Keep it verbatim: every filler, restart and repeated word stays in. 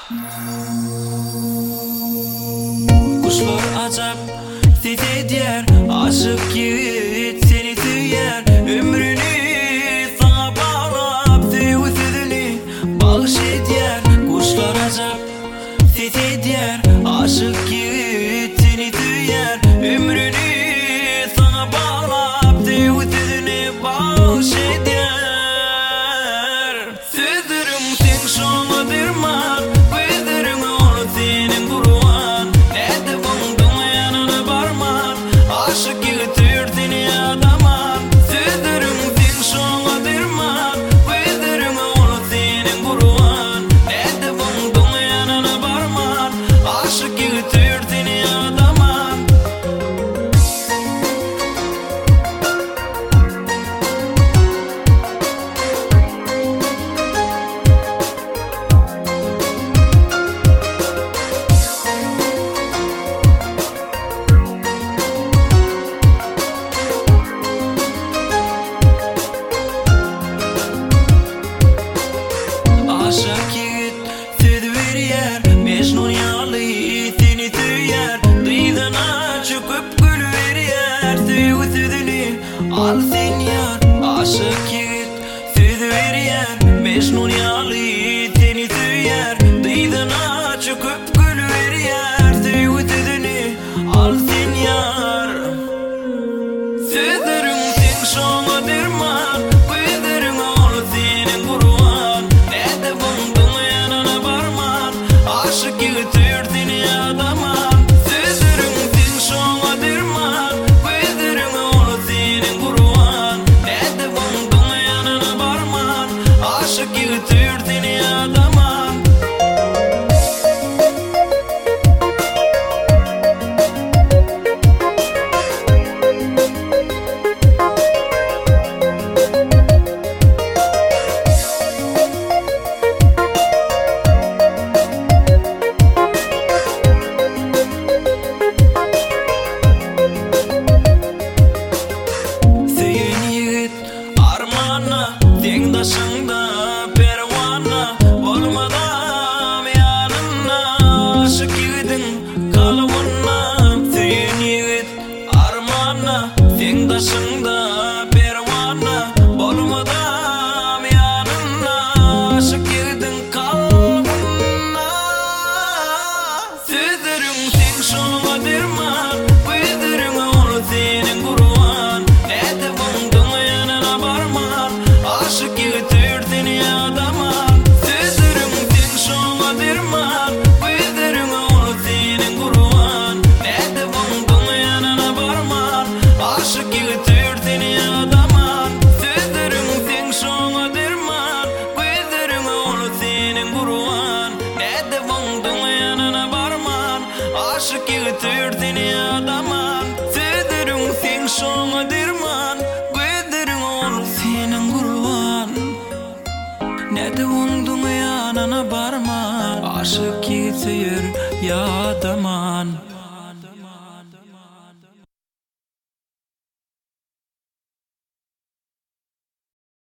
Kuşlar acap ses eder, aşık yiğit seni tüyer. Ömrünü sana bağlap sevgisini bağış eder. Kuşlar acap ses eder, aşık yiğit seni tüyer. Ömrünü sana bağlap sevgisini bağış eder. Sözlerim sen şoňa derman, gözlerim ol senin guruan. Näde buldum yanına barman, aşık yiğit seni adaman. Sözlerim sen şoňa derman, gözlerim ol senin guruan. Näde buldum yanına barman, aşık yiğit seni adaman. Aşık yiğit söz berýär, Mecnun ýaly seni tüýär. Dyzyna çöküp gül berýär, sevgi sözüni al sen ýar. Aşık yiğit söz berýär, Mecnun ýaly seni tüýär. Dyzyna çöküp gül berýär, sevgi sözüni al sen ýar. Sözlerim sen şoňa derman, gözlerim ol senin guruan. Näde buldum yanına barman, aşık yiğit seni adaman. Sözlerim sen şoňa derman, gözlerim ol senin guruan. Näde buldum yanına barman, aşık yiğit seni adaman. Süýün yiğit armana, deňdaşyňda perwana. Bolmadam ýanyna, aşyk yiğidiň kalbyna. Süýün yiğit armana, deňdaşyňda perwana. Bolmadam ýanyna, aşyk yiğidiň kalbyna. Sözlerim sen şoňa derman, gözlerim ol senin guruan. Näde buldum yanına barman, aşık yiğit seni adaman. Sözlerim sen şoňa derman, gözlerim ol senin guruan. Näde buldum yanına barman, aşık yiğit seni adaman. Sözlerim sen şoňa derman, gözlerim ol senin guruan. Näde buldum yanına barman, aşık yiğit seni adaman. Sözlerim sen şoňa derman, gözlerim ol senin guruan. Näde buldum yanına barman, aşık yiğit ýadaman.